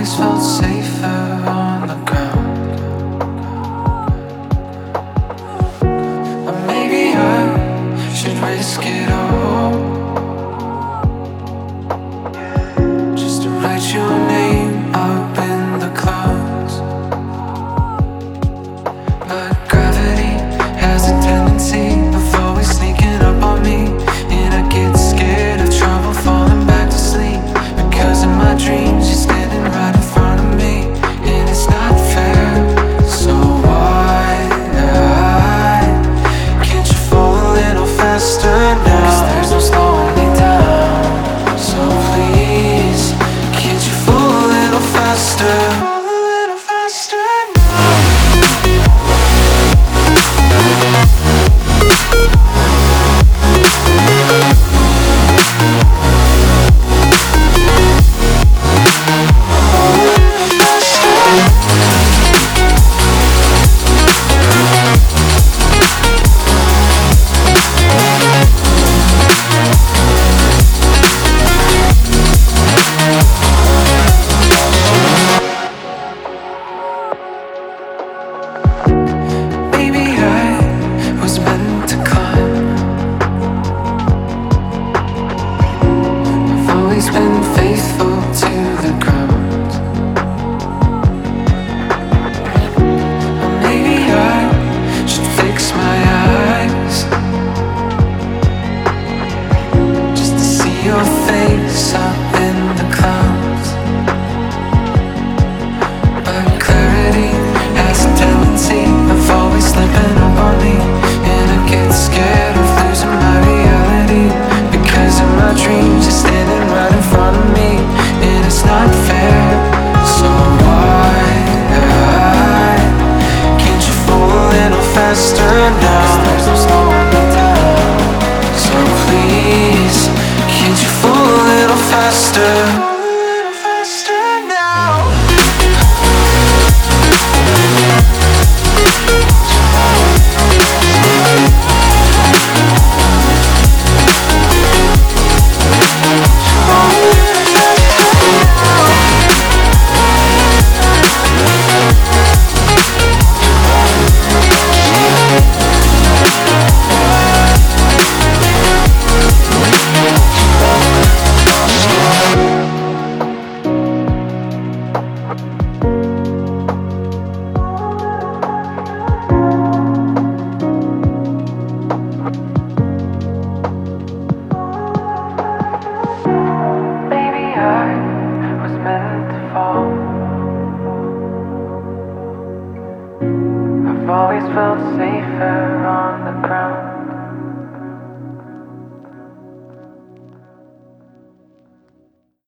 always felt safer on the ground. Or maybe I should risk it all, just to write your name up in the clouds. But gravity has a tendency of always sneaking up on me, and I get scared of trouble falling back to sleep. Because in my dreams you're standing right in front of me, and it's not fair. So why can't you fall a little faster now? 'Cause there's no slowing me down. So please, can't you fall a little faster? Fall a little faster now. Maybe I was meant to climb. I've always been faithful to the ground. Or maybe I should fix my eyes, just to see your face up in the clouds. But clarity has a tendency of always slipping up on me, and I get scared of losing my reality. Because in my dreams you're standing right in front of me, and it's not fair. So why can't you fall a little faster now? 'Cause there's no slowing me down. So please, can't you fall a little faster? Fall a little faster now. Maybe I was meant to fall. I've always felt safer